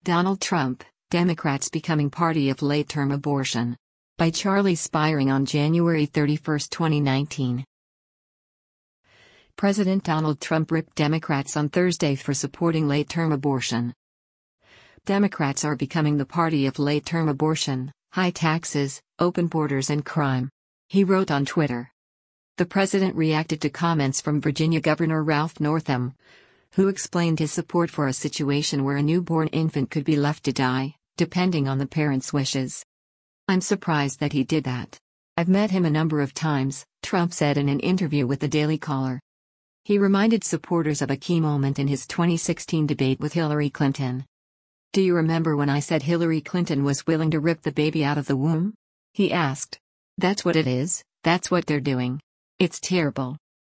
Donald Trump, Democrats becoming party of late-term abortion. By Charlie Spiring on January 31, 2019. President Donald Trump ripped Democrats on Thursday for supporting late-term abortion. Democrats are becoming the party of late-term abortion, high taxes, open borders and crime. He wrote on Twitter. The president reacted to comments from Virginia Governor Ralph Northam, who explained his support for a situation where a newborn infant could be left to die, depending on the parent's wishes. "I'm surprised that he did that. I've met him a number of times," Trump said in an interview with the Daily Caller. He reminded supporters of a key moment in his 2016 debate with Hillary Clinton. "Do you remember when I said Hillary Clinton was willing to rip the baby out of the womb?" he asked. "That's what it is, that's what they're doing. It's terrible.